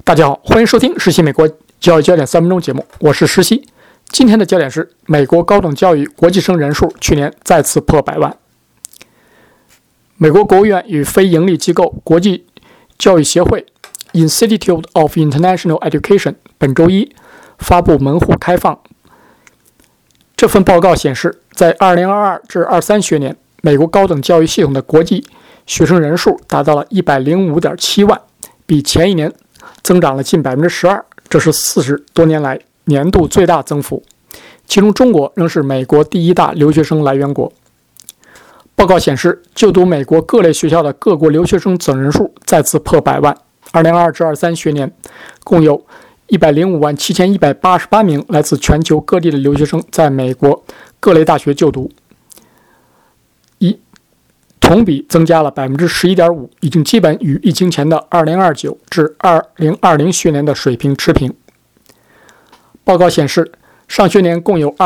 大家好，欢迎收听实习美国教育焦点3分钟节目，我是实习。今天的焦点是美国高等教育国际生人数去年再次破100万。美国国务院与非营利机构国际教育协会 Institute of International Education 本周一发布门户开放。这份报告显示，在2022至23学年，美国高等教育系统的国际学生人数达到了105.7万，比前一年增长了近12%，这是40多年来年度最大增幅。其中，中国仍是美国第一大留学生来源国。报告显示，就读美国各类学校的各国留学生总人数再次破100万。2022至23学年，共有1057188名来自全球各地的留学生在美国各类大学就读，同比增加了11.5%，已经基本与疫情前的2029至2020学年的水平持平。报告显示，上学年共有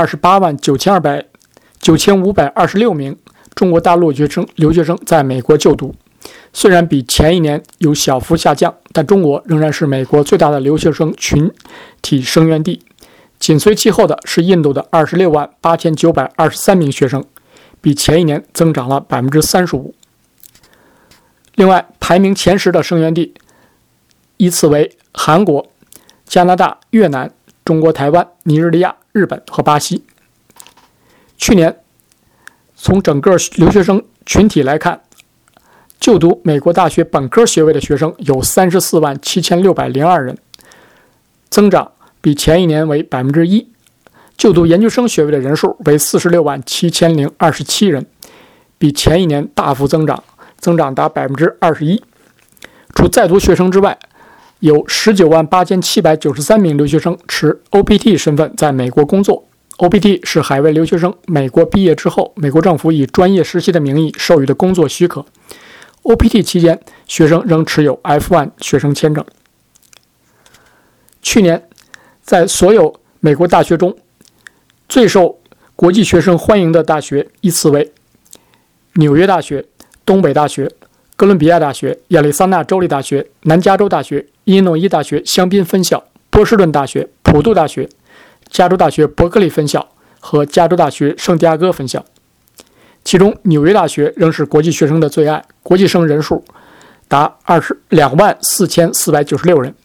289526名中国大陆留学生在美国就读，虽然比前一年有小幅下降，但中国仍然是美国最大的留学生群体生源地。紧随其后的是印度的268923名学生，比前一年增长了35%。另外，排名前10的生源地依次为韩国、加拿大、越南、中国台湾、尼日利亚、日本和巴西。去年，从整个留学生群体来看，就读美国大学本科学位的学生有347602人，增长比前一年为1%。就读研究生学位的人数为467027人，比前一年大幅增长达21%。除在读学生之外，有198,793名留学生持 OPT 身份在美国工作。OPT 是海外留学生美国毕业之后，美国政府以专业实习的名义授予的工作许可。OPT 期间，学生仍持有 F1 学生签证。去年，在所有美国大学中，最受国际学生欢迎的大学依次为纽约大学、东北大学、哥伦比亚大学、亚利桑那州立大学、南加州大学、伊利诺伊大学香槟分校、波士顿大学、普渡大学、加州大学伯克利分校和加州大学圣地亚哥分校。其中，纽约大学仍是国际学生的最爱，国际生人数达224,496人。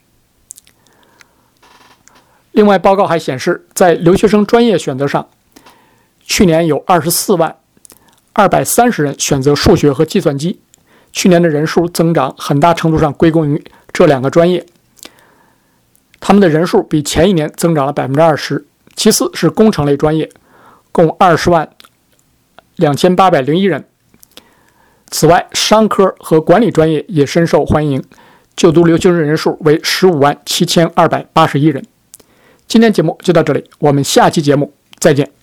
另外，报告还显示，在留学生专业选择上，去年有24万230人选择数学和计算机。去年的人数增长很大程度上归功于这两个专业，他们的人数比前一年增长了20%。其次是工程类专业，共202801人。此外，商科和管理专业也深受欢迎，就读留学生人数为157281人。今天节目就到这里，我们下期节目再见。